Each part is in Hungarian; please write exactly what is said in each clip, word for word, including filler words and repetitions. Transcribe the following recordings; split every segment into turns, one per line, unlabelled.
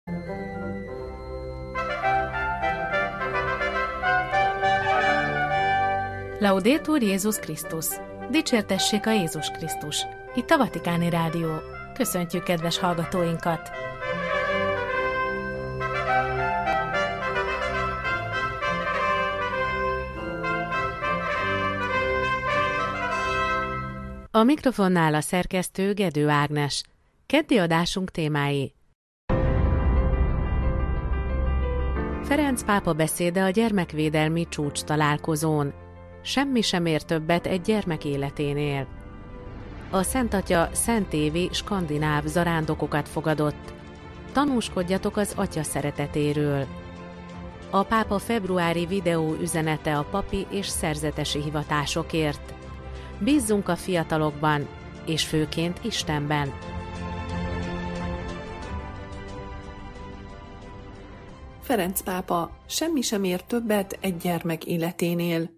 Laudetur Jézus Krisztus! Dicsértessék a Jézus Krisztus! Itt a Vatikáni Rádió. Köszöntjük kedves hallgatóinkat! A mikrofonnál a szerkesztő Gedő Ágnes. Keddi adásunk témái: Ferenc pápa beszéde a gyermekvédelmi csúcs találkozón. Semmi sem ér többet egy gyermek életénél. A Szent Atya szentévi skandináv zarándokokat fogadott. Tanúskodjatok az Atya szeretetéről. A pápa februári videó üzenete a papi és szerzetesi hivatásokért. Bízzunk a fiatalokban, és főként Istenben.
Ferenc pápa: semmi sem ér többet egy gyermek életénél.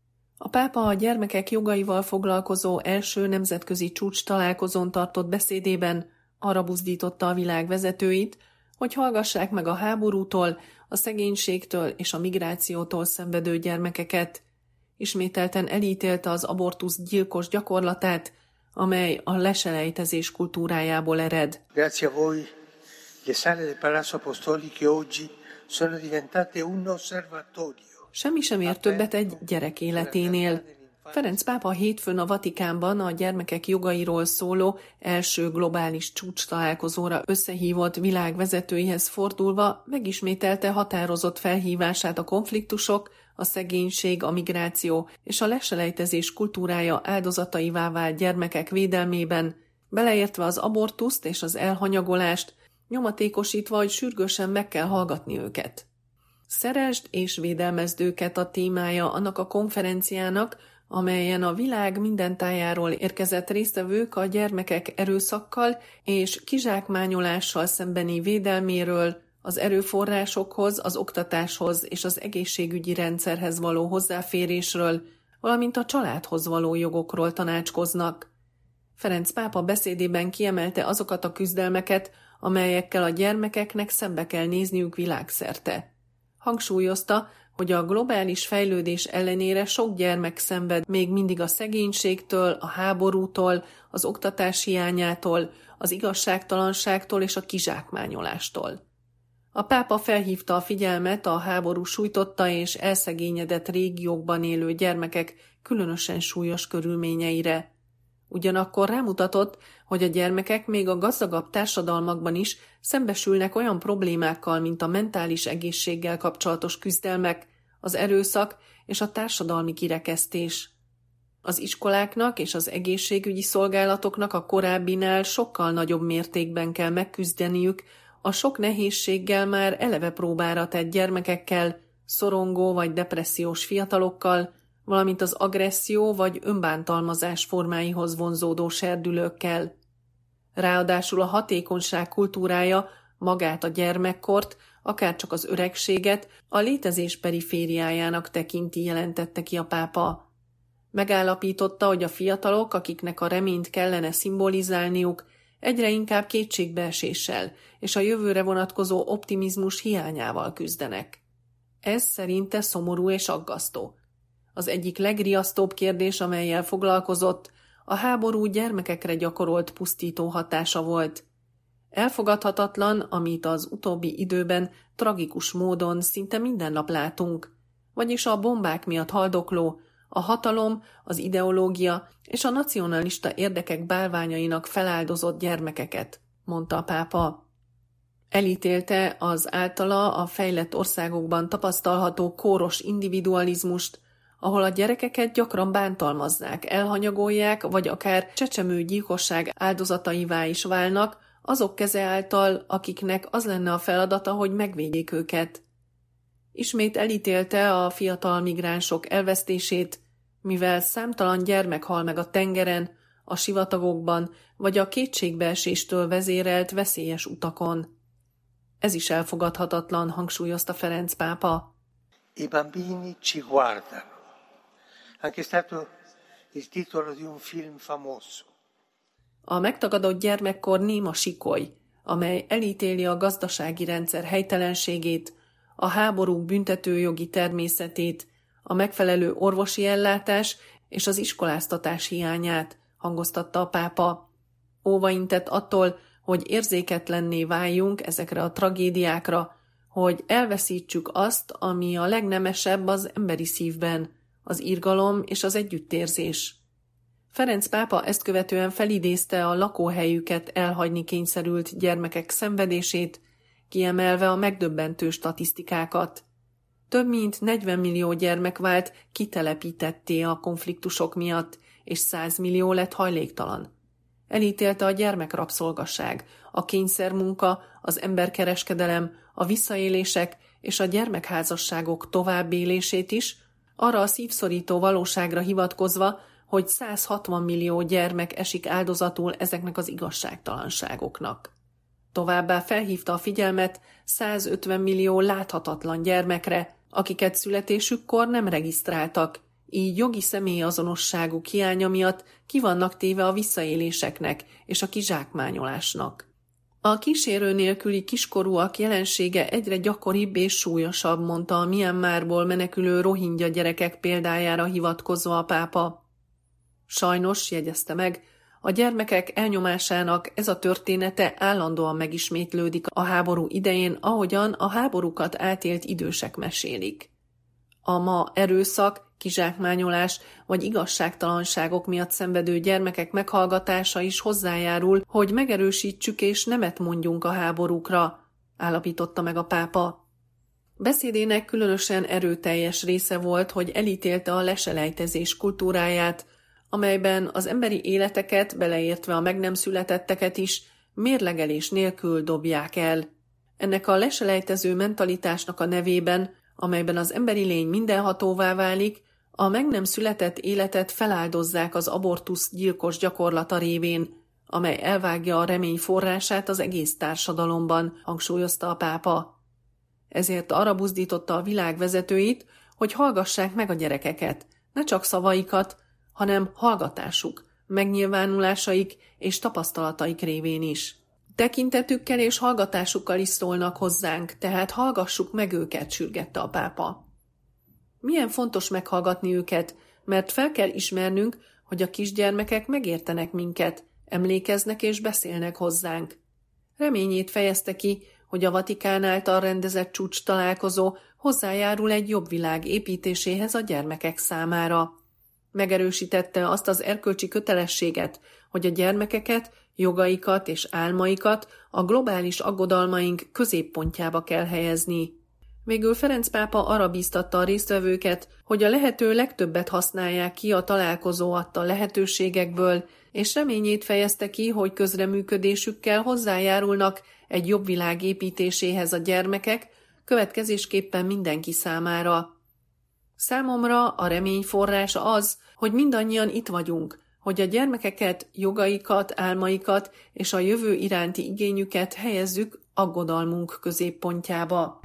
A pápa a gyermekek jogaival foglalkozó első nemzetközi csúcs találkozón tartott beszédében arra buzdította a világ vezetőit, hogy hallgassák meg a háborútól, a szegénységtől és a migrációtól szenvedő gyermekeket. Ismételten elítélte az abortusz gyilkos gyakorlatát, amely a leselejtezés kultúrájából ered.
Grazie a voi, le sale del Palazzo Apostolico oggi sono diventate un osservatorio.
Semmi sem ér többet egy gyerek életénél. Ferenc pápa hétfőn a Vatikánban a gyermekek jogairól szóló első globális csúcs találkozóra összehívott világvezetőihez fordulva megismételte határozott felhívását a konfliktusok, a szegénység, a migráció és a leselejtezés kultúrája áldozataivá vált gyermekek védelmében, beleértve az abortuszt és az elhanyagolást, nyomatékosítva, hogy sürgősen meg kell hallgatni őket. Szeresd és védelmezd őket a témája annak a konferenciának, amelyen a világ minden tájáról érkezett résztvevők a gyermekek erőszakkal és kizsákmányolással szembeni védelméről, az erőforrásokhoz, az oktatáshoz és az egészségügyi rendszerhez való hozzáférésről, valamint a családhoz való jogokról tanácskoznak. Ferenc pápa beszédében kiemelte azokat a küzdelmeket, amelyekkel a gyermekeknek szembe kell nézniük világszerte. Hangsúlyozta, hogy a globális fejlődés ellenére sok gyermek szenved még mindig a szegénységtől, a háborútól, az oktatás hiányától, az igazságtalanságtól és a kizsákmányolástól. A pápa felhívta a figyelmet a háború sújtotta és elszegényedett régiókban élő gyermekek különösen súlyos körülményeire. Ugyanakkor rámutatott, hogy a gyermekek még a gazdagabb társadalmakban is szembesülnek olyan problémákkal, mint a mentális egészséggel kapcsolatos küzdelmek, az erőszak és a társadalmi kirekesztés. Az iskoláknak és az egészségügyi szolgálatoknak a korábbinál sokkal nagyobb mértékben kell megküzdeniük a sok nehézséggel már eleve próbára tett gyermekekkel, szorongó vagy depressziós fiatalokkal, valamint az agresszió vagy önbántalmazás formáihoz vonzódó serdülőkkel. Ráadásul a hatékonyság kultúrája magát a gyermekkort, akárcsak az öregséget a létezés perifériájának tekinti, jelentette ki a pápa. Megállapította, hogy a fiatalok, akiknek a reményt kellene szimbolizálniuk, egyre inkább kétségbeeséssel és a jövőre vonatkozó optimizmus hiányával küzdenek. Ez szerinte szomorú és aggasztó. Az egyik legriasztóbb kérdés, amellyel foglalkozott, a háború gyermekekre gyakorolt pusztító hatása volt. Elfogadhatatlan, amit az utóbbi időben tragikus módon szinte minden nap látunk, vagyis a bombák miatt haldokló, a hatalom, az ideológia és a nacionalista érdekek bálványainak feláldozott gyermekeket, mondta a pápa. Elítélte az általa a fejlett országokban tapasztalható kóros individualizmust, ahol a gyerekeket gyakran bántalmazzák, elhanyagolják, vagy akár csecsemő gyilkosság áldozataivá is válnak, azok keze által, akiknek az lenne a feladata, hogy megvédjék őket. Ismét elítélte a fiatal migránsok elvesztését, mivel számtalan gyermek hal meg a tengeren, a sivatagokban, vagy a kétségbeeséstől vezérelt veszélyes utakon. Ez is elfogadhatatlan, hangsúlyozta Ferenc pápa.
I bambini ci guardano. Anche stato il titolo di un film famoso.
A megtagadott gyermekkor néma sikoly. amely elítéli a gazdasági rendszer helytelenségét, a háborúk büntetőjogi természetét, a megfelelő orvosi ellátás és az iskoláztatás hiányát, hangoztatta a pápa. Óvaintett attól, hogy érzéketlenné váljunk ezekre a tragédiákra, hogy elveszítsük azt, ami a legnemesebb az emberi szívben, az irgalom és az együttérzés. Ferenc pápa ezt követően felidézte a lakóhelyüket elhagyni kényszerült gyermekek szenvedését, kiemelve a megdöbbentő statisztikákat. Több mint negyven millió gyermek vált kitelepítetté a konfliktusok miatt, és száz millió lett hajléktalan. Elítélte a gyermekrabszolgaság, a kényszermunka, az emberkereskedelem, a visszaélések és a gyermekházasságok továbbélését is, arra a szívszorító valóságra hivatkozva, hogy száz hatvan millió gyermek esik áldozatul ezeknek az igazságtalanságoknak. Továbbá felhívta a figyelmet száz ötven millió láthatatlan gyermekre, akiket születésükkor nem regisztráltak, így jogi személyazonosságuk hiánya miatt ki vannak téve a visszaéléseknek és a kizsákmányolásnak. A kísérő nélküli kiskorúak jelensége egyre gyakoribb és súlyosabb, mondta a Myanmarból menekülő rohingya gyerekek példájára hivatkozva a pápa. Sajnos, jegyezte meg, a gyermekek elnyomásának ez a története állandóan megismétlődik a háború idején, ahogyan a háborúkat átélt idősek mesélik. A ma erőszak, kizsákmányolás vagy igazságtalanságok miatt szenvedő gyermekek meghallgatása is hozzájárul, hogy megerősítsük és nemet mondjunk a háborúkra, állapította meg a pápa. Beszédének különösen erőteljes része volt, hogy elítélte a leselejtezés kultúráját, amelyben az emberi életeket, beleértve a meg nem születetteket is, mérlegelés nélkül dobják el. Ennek a leselejtező mentalitásnak a nevében, amelyben az emberi lény mindenhatóvá válik, a meg nem született életet feláldozzák az abortusz gyilkos gyakorlata révén, amely elvágja a remény forrását az egész társadalomban, hangsúlyozta a pápa. Ezért arra buzdította a világ vezetőit, hogy hallgassák meg a gyerekeket, ne csak szavaikat, hanem hallgatásuk, megnyilvánulásaik és tapasztalataik révén is. Tekintetükkel és hallgatásukkal is szólnak hozzánk, tehát hallgassuk meg őket, sürgette a pápa. Milyen fontos meghallgatni őket, mert fel kell ismernünk, hogy a kisgyermekek megértenek minket, emlékeznek és beszélnek hozzánk. Reményét fejezte ki, hogy a Vatikán által rendezett csúcs találkozó hozzájárul egy jobb világ építéséhez a gyermekek számára. Megerősítette azt az erkölcsi kötelességet, hogy a gyermekeket, jogaikat és álmaikat a globális aggodalmaink középpontjába kell helyezni. Végül Ferenc pápa arra bíztatta a résztvevőket, hogy a lehető legtöbbet használják ki a találkozó adta lehetőségekből, és reményét fejezte ki, hogy közreműködésükkel hozzájárulnak egy jobb világ építéséhez a gyermekek, következésképpen mindenki számára. Számomra a remény forrása az, hogy mindannyian itt vagyunk, hogy a gyermekeket, jogaikat, álmaikat és a jövő iránti igényüket helyezzük aggodalmunk középpontjába.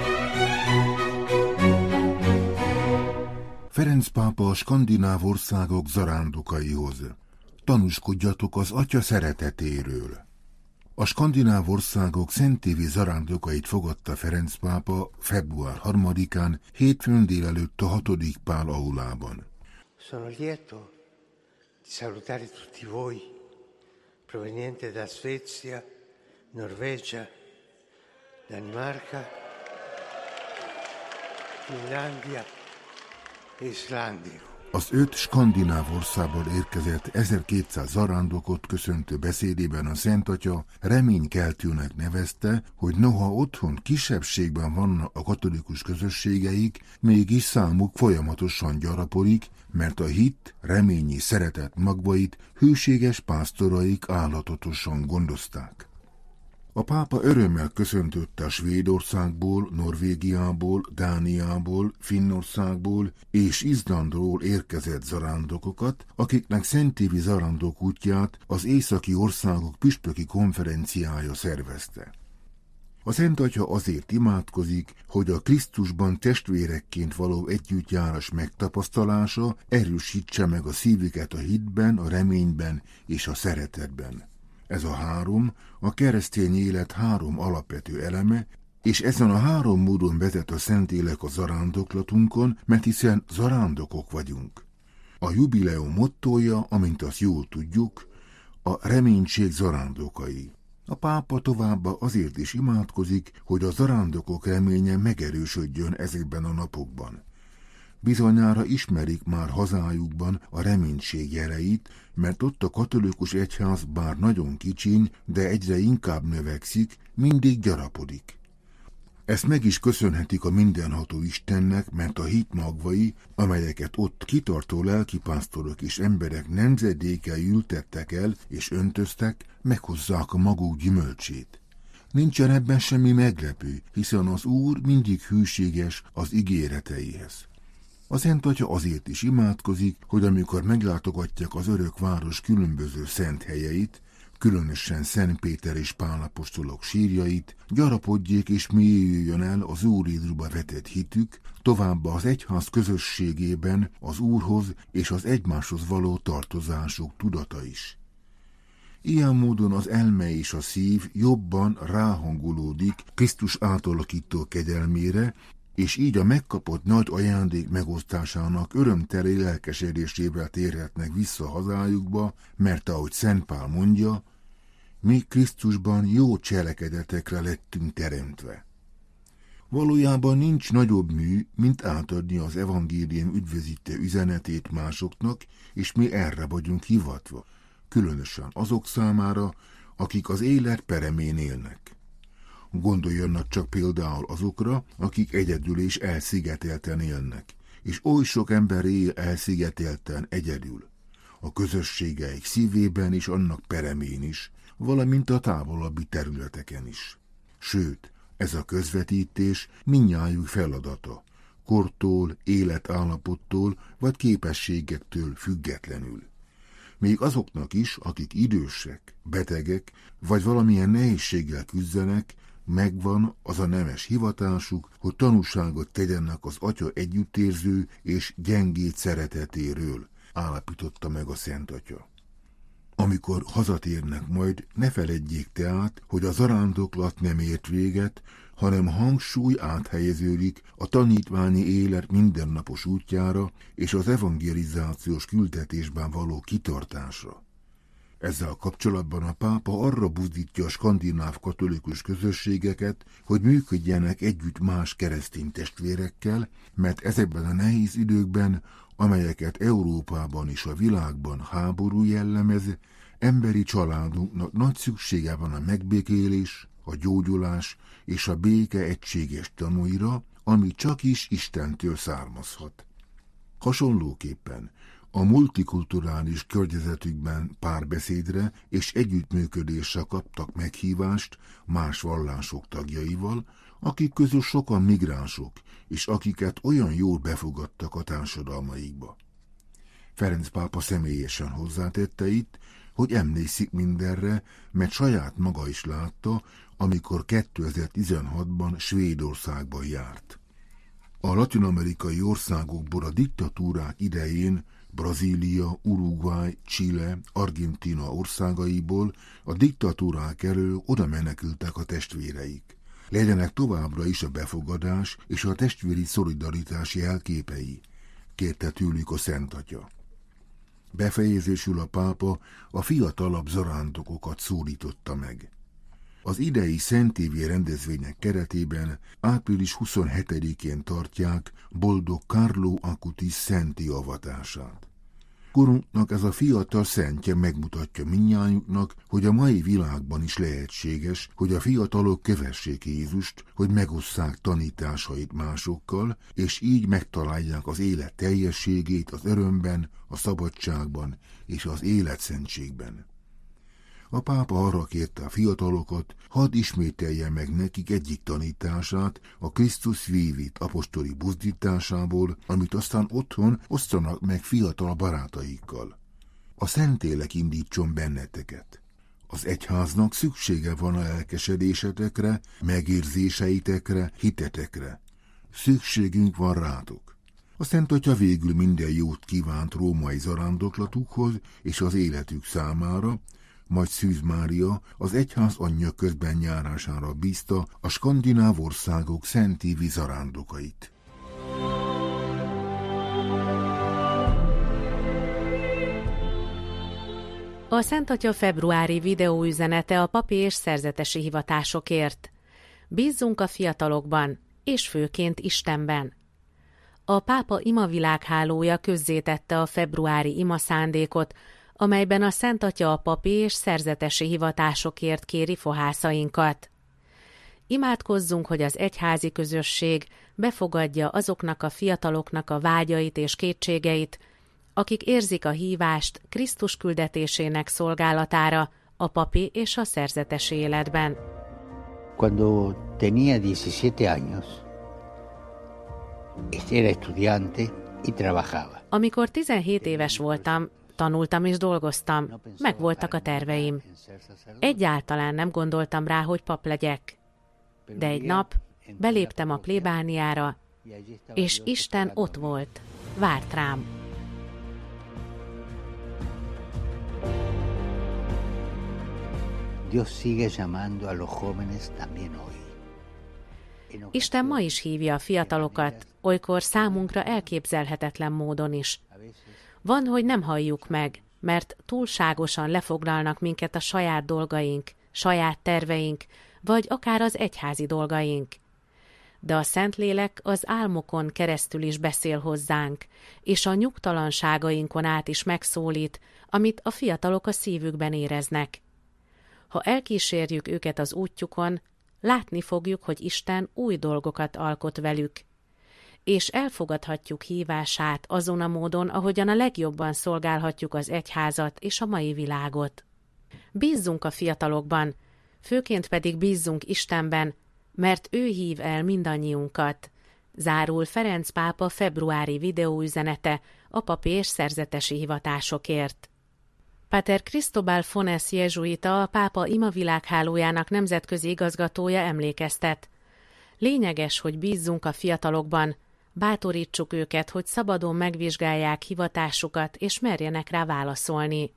Ferenc pápa a skandináv országok zarándokaihoz. Tanúskodjatok az Atya szeretetéről. A skandináv országok szentévi zarándokait fogadta Ferenc pápa február harmadikán, hétfőn délelőtt a hatodik Pál aulában.
Sono lieto di salutare tutti voi, proveniente da Svezia, Norvegia, Danimarca, Finlandia e Islandia.
Az öt skandináv országból érkezett ezerkétszáz zarándokot köszöntő beszédében a Szent Atya reménykeltőnek nevezte, hogy noha otthon kisebbségben vannak a katolikus közösségeik, mégis számuk folyamatosan gyarapodik, mert a hit, reményi szeretet magvait hűséges pásztoraik állatotosan gondozták. A pápa örömmel köszöntötte a Svédországból, Norvégiából, Dániából, Finnországból és Izlandról érkezett zarándokokat, akiknek szentévi zarándok útját az északi országok püspöki konferenciája szervezte. A Szent Atya azért imádkozik, hogy a Krisztusban testvérekként való együttjárás megtapasztalása erősítse meg a szívüket a hitben, a reményben és a szeretetben. Ez a három a keresztény élet három alapvető eleme, és ezen a három módon vezet a Szentlélek a zarándoklatunkon, mert hiszen zarándokok vagyunk. A jubileum mottója, amint azt jól tudjuk, a reménység zarándokai. A pápa továbbá azért is imádkozik, hogy a zarándokok reménye megerősödjön ezekben a napokban. Bizonyára ismerik már hazájukban a reménység jeleit, mert ott a katolikus egyház bár nagyon kicsiny, de egyre inkább növekszik, mindig gyarapodik. Ezt meg is köszönhetik a mindenható Istennek, mert a hit magvai, amelyeket ott kitartó lelkipásztorok és emberek nemzedékei ültettek el és öntöztek, meghozzák a maguk gyümölcsét. Nincsen ebben semmi meglepő, hiszen az Úr mindig hűséges az ígéreteihez. A Szent Atya azért is imádkozik, hogy amikor meglátogatják az örök város különböző szent helyeit, különösen Szent Péter és Pál apostolok sírjait, gyarapodjék és mélyüljön el az Úr Jézusba vetett hitük, továbbá az egyház közösségében az Úrhoz és az egymáshoz való tartozásuk tudata is. Ilyen módon az elme és a szív jobban ráhangolódik Krisztus átalakító kegyelmére, és így a megkapott nagy ajándék megosztásának örömteli lelkesedésével térhetnek vissza hazájukba, mert ahogy Szent Pál mondja, mi Krisztusban jó cselekedetekre lettünk teremtve. Valójában nincs nagyobb mű, mint átadni az evangélium üdvözítő üzenetét másoknak, és mi erre vagyunk hivatva, különösen azok számára, akik az élet peremén élnek. Gondoljanak csak például azokra, akik egyedül és elszigetelten élnek, és oly sok ember él elszigetelten egyedül, a közösségeik szívében és annak peremén is, valamint a távolabbi területeken is. Sőt, ez a közvetítés mindnyájuk feladata, kortól, életállapottól vagy képességektől függetlenül. Még azoknak is, akik idősek, betegek vagy valamilyen nehézséggel küzdenek, megvan az a nemes hivatásuk, hogy tanúságot tegyenek az Atya együttérző és gyengét szeretetéről, állapította meg a Szent Atya. Amikor hazatérnek majd, ne feledjék tehát, hogy a zarándoklat nem ért véget, hanem hangsúly áthelyeződik a tanítványi élet mindennapos útjára és az evangelizációs küldetésben való kitartásra. Ezzel kapcsolatban a pápa arra buzdítja a skandináv katolikus közösségeket, hogy működjenek együtt más keresztény testvérekkel, mert ezekben a nehéz időkben, amelyeket Európában és a világban háború jellemez, emberi családunknak nagy szüksége van a megbékélés, a gyógyulás és a béke egységes tanúira, ami csak is Istentől származhat. Hasonlóképpen a multikulturális környezetükben párbeszédre és együttműködésre kaptak meghívást más vallások tagjaival, akik közül sokan migránsok, és akiket olyan jól befogadtak a társadalmaikba. Ferenc pápa személyesen hozzátette itt, hogy emlékszik mindenre, mert saját maga is látta, amikor kétezer-tizenhatban Svédországban járt. A latin-amerikai országokból a diktatúrák idején Brazília, Uruguay, Chile, Argentína országaiból a diktatúrák elől oda menekültek a testvéreik. Legyenek továbbra is a befogadás és a testvéri szolidaritás jelképei, kérte tőlük a Szent Atya. Befejezésül a pápa a fiatalabb zarándokokat szólította meg. Az idei szentévi rendezvények keretében április huszonhetedikén tartják boldog Carlo Acutis szenti avatását. Korunknak ez a fiatal szentje megmutatja mindnyájuknak, hogy a mai világban is lehetséges, hogy a fiatalok kövessék Jézust, hogy megosszák tanításait másokkal, és így megtalálják az élet teljességét az örömben, a szabadságban és az életszentségben. A pápa arra kérte a fiatalokat, hadd ismételje meg nekik egyik tanítását, a Christus Vivit apostoli buzdításából, amit aztán otthon osztanak meg fiatal barátaikkal. A Szentlélek indítson benneteket. Az egyháznak szüksége van a lelkesedésetekre, megérzéseitekre, hitetekre. Szükségünk van rátok. A Szent Atya végül minden jót kívánt római zarándoklatukhoz és az életük számára, majd Szűz Mária az egyház anyja közben járására bízta a skandináv országok szentévi zarándokait.
A Szent Atya februári videóüzenete a papi és szerzetesi hivatásokért. Bízzunk a fiatalokban, és főként Istenben. A pápa imavilághálója közzétette a februári ima szándékot, amelyben a Szent Atya a papi és szerzetesi hivatásokért kéri fohászainkat. Imádkozzunk, hogy az egyházi közösség befogadja azoknak a fiataloknak a vágyait és kétségeit, akik érzik a hívást Krisztus küldetésének szolgálatára a papi és a szerzetesi életben.
Cuando tenía diecisiete años, era estudiante y trabajaba.
Amikor tizenhét éves voltam, tanultam és dolgoztam, megvoltak a terveim. Egyáltalán nem gondoltam rá, hogy pap legyek. De egy nap beléptem a plébániára, és Isten ott volt, várt rám.
Dios sigue llamando a los jóvenes también hoy.
Isten ma is hívja a fiatalokat, olykor számunkra elképzelhetetlen módon is. Van, hogy nem halljuk meg, mert túlságosan lefoglalnak minket a saját dolgaink, saját terveink, vagy akár az egyházi dolgaink. De a Szentlélek az álmokon keresztül is beszél hozzánk, és a nyugtalanságainkon át is megszólít, amit a fiatalok a szívükben éreznek. Ha elkísérjük őket az útjukon, látni fogjuk, hogy Isten új dolgokat alkot velük, és elfogadhatjuk hívását azon a módon, ahogyan a legjobban szolgálhatjuk az egyházat és a mai világot. Bízzunk a fiatalokban, főként pedig bízzunk Istenben, mert ő hív el mindannyiunkat. Zárul Ferenc pápa februári videóüzenete a papi és szerzetesi hivatásokért. Pater Cristobal Fones jezsuita, a pápa imavilághálójának nemzetközi igazgatója emlékeztet. Lényeges, hogy bízzunk a fiatalokban, bátorítsuk őket, hogy szabadon megvizsgálják hivatásukat, és merjenek rá válaszolni.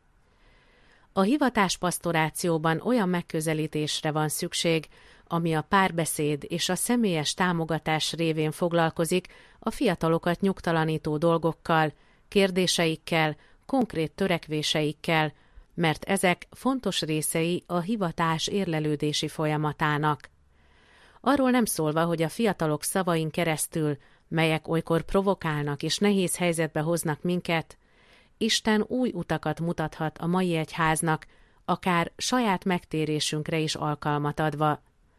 A hivatáspastorációban olyan megközelítésre van szükség, ami a párbeszéd és a személyes támogatás révén foglalkozik a fiatalokat nyugtalanító dolgokkal, kérdéseikkel, konkrét törekvéseikkel, mert ezek fontos részei a hivatás érlelődési folyamatának. Arról nem szólva, hogy a fiatalok szavain keresztül, melyek olykor provokálnak és nehéz helyzetbe hoznak minket, Isten új utakat mutathat a mai egyháznak, akár saját megtérésünkre is alkalmat adva.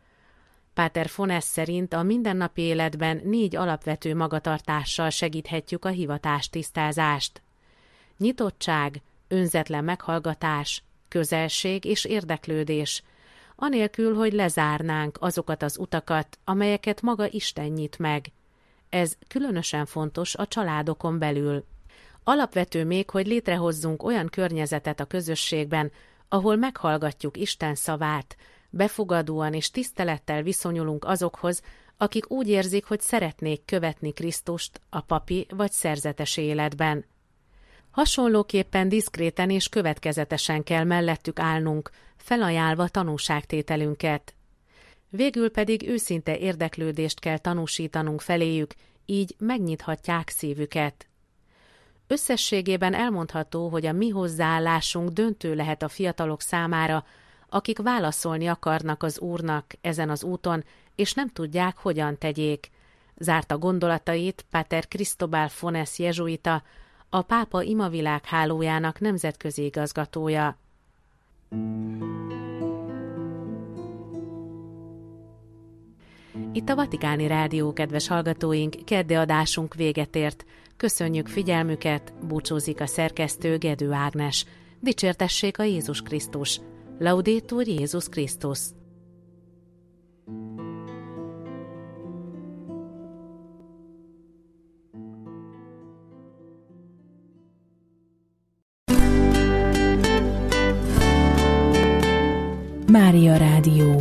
Páter Fones szerint a mindennapi életben négy alapvető magatartással segíthetjük a hivatás tisztázást. Nyitottság, önzetlen meghallgatás, közelség és érdeklődés, anélkül, hogy lezárnánk azokat az utakat, amelyeket maga Isten nyit meg. Ez különösen fontos a családokon belül. Alapvető még, hogy létrehozzunk olyan környezetet a közösségben, ahol meghallgatjuk Isten szavát, befogadóan és tisztelettel viszonyulunk azokhoz, akik úgy érzik, hogy szeretnék követni Krisztust a papi vagy szerzetesi életben. Hasonlóképpen diszkréten és következetesen kell mellettük állnunk, felajánlva tanúságtételünket. Végül pedig őszinte érdeklődést kell tanúsítanunk feléjük, így megnyithatják szívüket. Összességében elmondható, hogy a mi hozzáállásunk döntő lehet a fiatalok számára, akik válaszolni akarnak az Úrnak ezen az úton, és nem tudják, hogyan tegyék. Zárta gondolatait Pater Cristobal Fones jezsuita, a pápa imavilághálójának nemzetközi igazgatója. Itt a Vatikáni Rádió, kedves hallgatóink, keddi adásunk véget ért. Köszönjük figyelmüket, búcsúzik a szerkesztő Gedő Ágnes. Dicsértessék a Jézus Krisztus! Laudetur Jézus Krisztus!
Mária Rádió.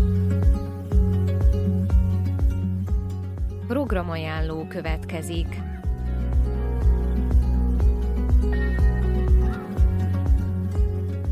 Programajánló következik.